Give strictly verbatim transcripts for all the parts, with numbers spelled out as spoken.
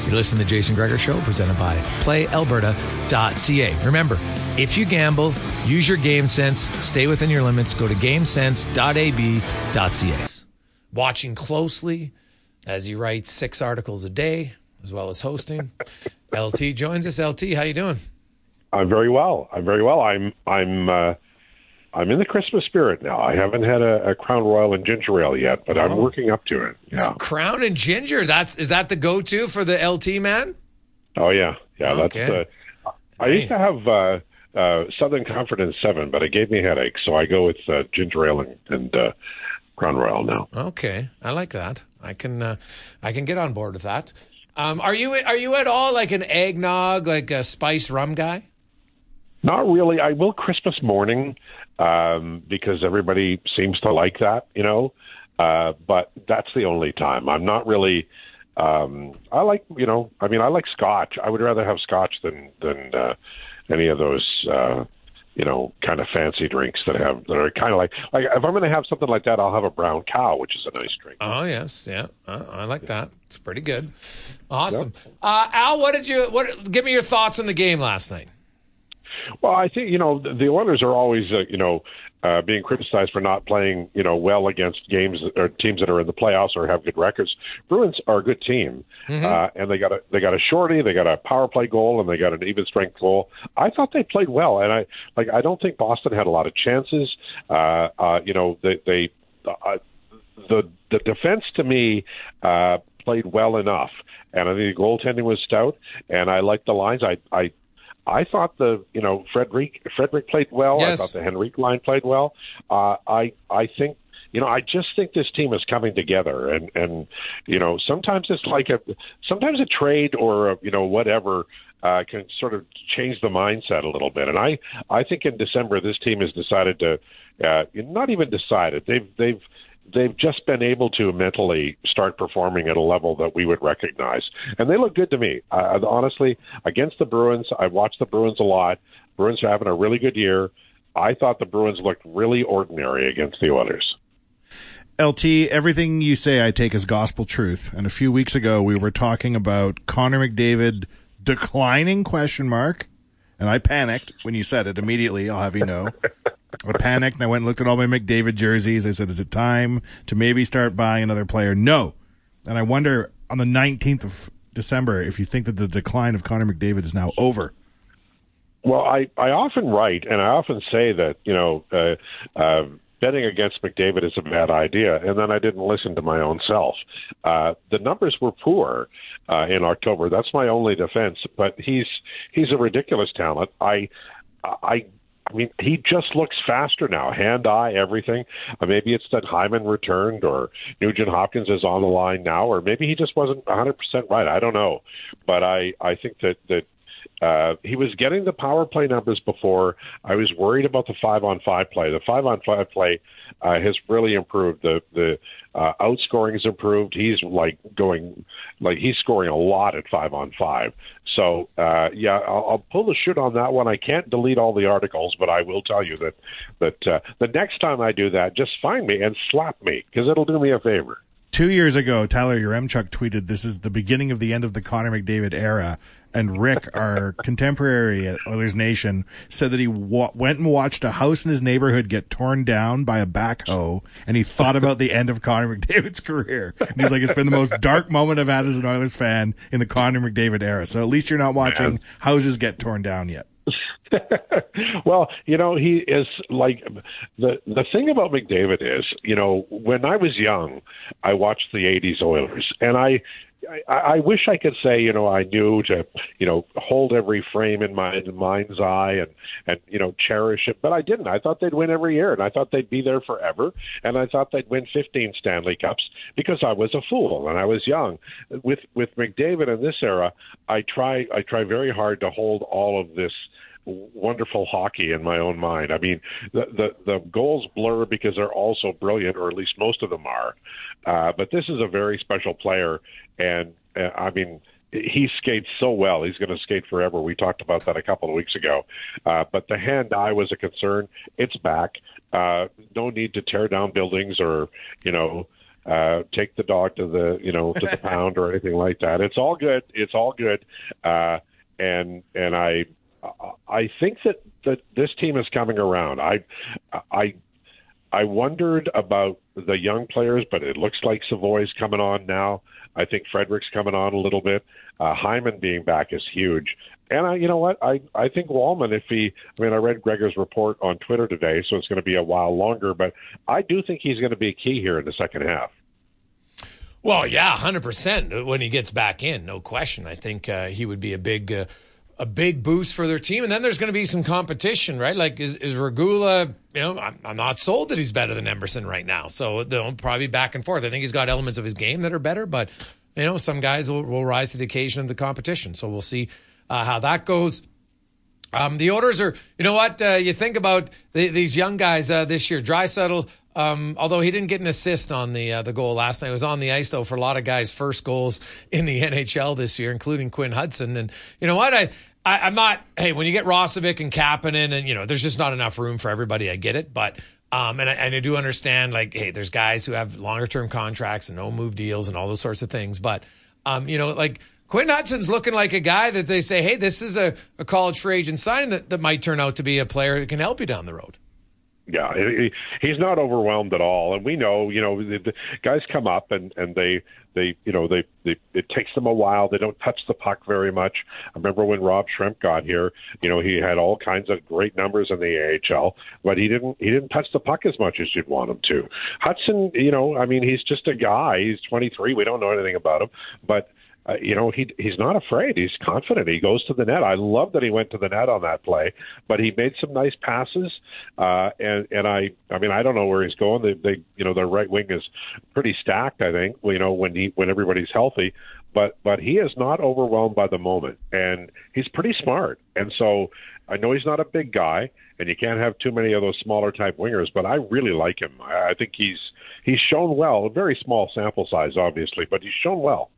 You listen to the Jason Gregor Show, presented by play alberta dot c a. Remember, if you gamble, use your game sense, stay within your limits, go to game sense dot a b dot c a. Watching closely as he writes six articles a day, as well as hosting. L T joins us. L T, how you doing? I'm very well. I'm very well. I'm I'm uh, I'm in the Christmas spirit now. I haven't had a, a Crown Royal and ginger ale yet, but oh. I'm working up to it. Yeah, Crown and ginger. That's is that the go-to for the L T man? Oh yeah, yeah. Okay. That's. Uh, I used to have uh, uh, Southern Comfort and Seven, but it gave me headaches, so I go with uh, ginger ale and, and uh, Crown Royal now. Okay, I like that. I can uh, I can get on board with that. Um, are you are you at all like an eggnog, like a spice rum guy? Not really. I will Christmas morning um, because everybody seems to like that, you know. Uh, but that's the only time. I'm not really. Um, I like, you know. I mean, I like Scotch. I would rather have Scotch than than uh, any of those, uh, you know, kind of fancy drinks that have that are kind of like like if I'm going to have something like that, I'll have a brown cow, which is a nice drink. Oh yes, yeah, uh, I like that. It's pretty good. Awesome, yep. uh, Al. What did you? What? Give me your thoughts on the game last night. Well, I think, you know, the Oilers are always, uh, you know, uh, being criticized for not playing, you know, well against games or teams that are in the playoffs or have good records. Bruins are a good team, mm-hmm. uh, and they got a they got a shorty, they got a power play goal, and they got an even strength goal. I thought they played well, and I like I don't think Boston had a lot of chances. Uh, uh, you know, they they uh, the the defense to me uh, played well enough, and I think the goaltending was stout, and I liked the lines. I I. I thought the, you know, Frederic Frederic played well. Yes. I thought the Henrique line played well. Uh, I I think, you know, I just think this team is coming together, and and you know, sometimes it's like a sometimes a trade or a, you know, whatever uh, can sort of change the mindset a little bit. And I I think in December this team has decided to uh, not even decided they've they've. They've just been able to mentally start performing at a level that we would recognize. And they look good to me. Uh, honestly, against the Bruins, I watched the Bruins a lot. Bruins are having a really good year. I thought the Bruins looked really ordinary against the Oilers. L T, everything you say I take as gospel truth. And a few weeks ago, we were talking about Connor McDavid declining, question mark. And I panicked when you said it immediately, I'll have you know. I panicked and I went and looked at all my McDavid jerseys. I said, is it time to maybe start buying another player? No. And I wonder on the nineteenth of December if you think that the decline of Connor McDavid is now over. Well, I, I often write and I often say that, you know, uh, uh, betting against McDavid is a bad idea. And then I didn't listen to my own self. Uh, the numbers were poor uh, in October. That's my only defense. But he's he's a ridiculous talent. I I. I mean, he just looks faster now, hand-eye, everything. Uh, maybe it's that Hyman returned or Nugent Hopkins is on the line now, or maybe he just wasn't one hundred percent right. I don't know. But I, I think that, that uh, he was getting the power play numbers before. I was worried about the five-on-five play. The five-on-five play uh, has really improved. The the uh, outscoring has improved. He's like going, like he's scoring a lot at five-on-five. So, uh, yeah, I'll, I'll pull the chute on that one. I can't delete all the articles, but I will tell you that that uh, the next time I do that, just find me and slap me, because it'll do me a favor. Two years ago, Tyler Yaremchuk tweeted, this is the beginning of the end of the Connor McDavid era. And Rick, our contemporary at Oilers Nation, said that he wa- went and watched a house in his neighborhood get torn down by a backhoe, and he thought about the end of Connor McDavid's career. And he's like, it's been the most dark moment I've had as an Oilers fan in the Connor McDavid era. So at least you're not watching Man. houses get torn down yet. Well, you know, he is like the the thing about McDavid is, you know, when I was young, I watched the eighties Oilers, and I, I I wish I could say, you know, I knew to, you know, hold every frame in my mind's eye and and you know, cherish it, but I didn't. I thought they'd win every year, and I thought they'd be there forever, and I thought they'd win fifteen Stanley Cups because I was a fool and I was young. With with McDavid in this era, I try I try very hard to hold all of this wonderful hockey in my own mind. I mean, the, the the goals blur because they're all so brilliant, or at least most of them are. Uh, but this is a very special player, and uh, I mean, he skates so well. He's going to skate forever. We talked about that a couple of weeks ago. Uh, but the hand-eye was a concern. It's back. Uh, no need to tear down buildings or, you know, uh, take the dog to the, you know, to the pound or anything like that. It's all good. It's all good. Uh, and and I I think that, that this team is coming around. I I I wondered about the young players, but it looks like Savoy's coming on now. I think Frederick's coming on a little bit. Uh, Hyman being back is huge. And I, you know what? I, I think Wallman, if he, I mean, I read Gregor's report on Twitter today, so it's going to be a while longer, but I do think he's going to be key here in the second half. Well, yeah, one hundred percent when he gets back in, no question. I think uh, he would be a big uh, a big boost for their team. And then there's going to be some competition, right? Like, is, is Regula, you know, I'm, I'm not sold that he's better than Emerson right now. So they'll probably back and forth. I think he's got elements of his game that are better, but, you know, some guys will, will rise to the occasion of the competition. So we'll see Uh, how that goes. Um, the Oilers are, you know what, uh, you think about the, these young guys uh, this year. Draisaitl, um, although he didn't get an assist on the uh, the goal last night, he was on the ice, though, for a lot of guys' first goals in the N H L this year, including Quinn Hudson. And you know what, I, I, I'm not, hey, when you get Rosovic and Kapanen, and, you know, there's just not enough room for everybody, I get it. But, um, and I, and I do understand, like, hey, there's guys who have longer-term contracts and no move deals and all those sorts of things. But, um, you know, like, Quinn Hudson's looking like a guy that they say, hey, this is a, a college free agent signing that, that might turn out to be a player that can help you down the road. Yeah, he, he's not overwhelmed at all. And we know, you know, the, the guys come up and, and they, they, you know, they, they, it takes them a while. They don't touch the puck very much. I remember when Rob Shrimp got here, you know, he had all kinds of great numbers in the A H L, but he didn't, he didn't touch the puck as much as you'd want him to. Hudson, you know, I mean, he's just a guy. He's twenty-three. We don't know anything about him, but Uh, you know, he he's not afraid. He's confident. He goes to the net. I love that he went to the net on that play, but he made some nice passes. Uh, and and I, I mean, I don't know where he's going. They, they, you know, their right wing is pretty stacked. I think, you know, when he when everybody's healthy, but but he is not overwhelmed by the moment, and he's pretty smart. And so I know he's not a big guy, and you can't have too many of those smaller type wingers. But I really like him. I, I think he's he's shown well. A very small sample size, obviously, but he's shown well.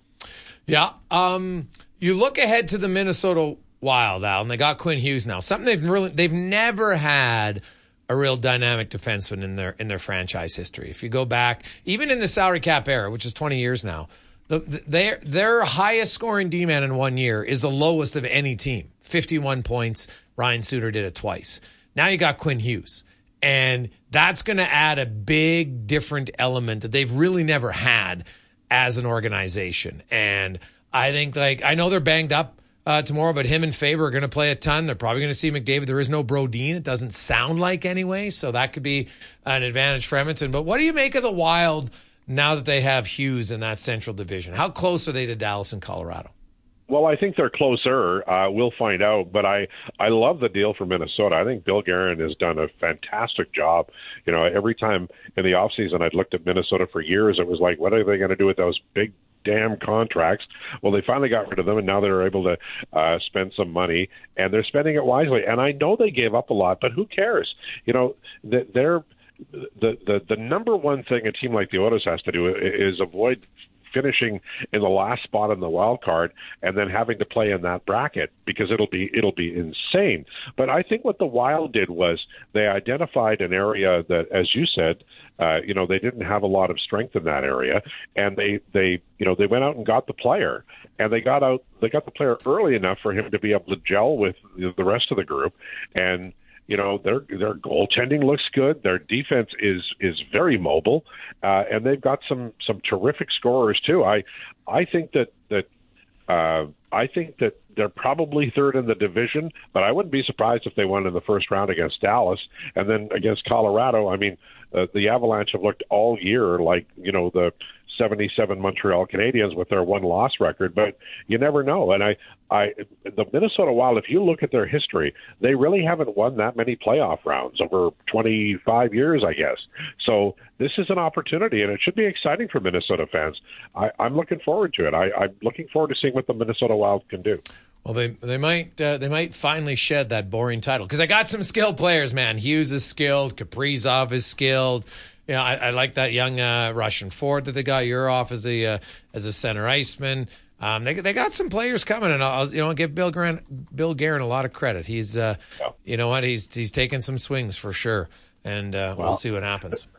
Yeah. Um, you look ahead to the Minnesota Wild, Al, and they got Quinn Hughes now. Something they've really they've never had a real dynamic defenseman in their in their franchise history. If you go back, even in the salary cap era, which is twenty years now, the, the, their their highest scoring D-man in one year is the lowest of any team, fifty-one points. Ryan Suter did it twice. Now you got Quinn Hughes, and that's going to add a big different element that they've really never had as an organization. And I think, like, I know they're banged up uh, tomorrow, but him and Faber are going to play a ton. They're probably going to see McDavid. There is no Brodin. It doesn't sound like anyway, so that could be an advantage for Edmonton. But what do you make of the Wild now that they have Hughes in that Central Division? How close are they to Dallas and Colorado? Well, I think they're closer. Uh, we'll find out. But I, I love the deal for Minnesota. I think Bill Guerin has done a fantastic job. You know, every time in the offseason I'd looked at Minnesota for years, it was like, what are they going to do with those big damn contracts? Well, they finally got rid of them, and now they're able to uh, spend some money, and they're spending it wisely. And I know they gave up a lot, but who cares? You know, they're the, the, the number one thing a team like the Oilers has to do is avoid finishing in the last spot in the wild card and then having to play in that bracket, because it'll be it'll be insane. But I think what the Wild did was they identified an area that, as you said, uh, you know, they didn't have a lot of strength in that area, and they they you know they went out and got the player, and they got out they got the player early enough for him to be able to gel with the rest of the group. And you know, their their goaltending looks good. Their defense is is very mobile, uh, and they've got some some terrific scorers too. I I think that that uh, I think that they're probably third in the division, but I wouldn't be surprised if they won in the first round against Dallas, and then against Colorado. I mean, uh, the Avalanche have looked all year like, you know, the seventy-seven Montreal Canadiens with their one-loss record, but you never know. And I, I, the Minnesota Wild, if you look at their history, they really haven't won that many playoff rounds over twenty-five years, I guess. So this is an opportunity, and it should be exciting for Minnesota fans. I, I'm looking forward to it. I, I'm looking forward to seeing what the Minnesota Wild can do. Well, they they might uh, they might finally shed that boring title, because I got some skilled players, man. Hughes is skilled, Kaprizov is skilled. You know, I, I like that young uh, Russian forward that they got. Yuroff as a uh, as a center iceman. Um, they they got some players coming, and I'll you know give Bill Guerin Bill Guerin a lot of credit. He's uh, yeah. you know what he's he's taking some swings for sure, and uh, well, we'll see what happens.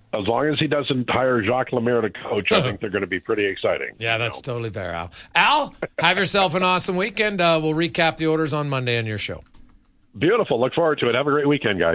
as long as he doesn't hire Jacques Lemaire to coach, I think they're going to be pretty exciting. Yeah, that's know. totally fair, Al. Al, have yourself an awesome weekend. Uh, we'll recap the orders on Monday on your show. Beautiful. Look forward to it. Have a great weekend, guys.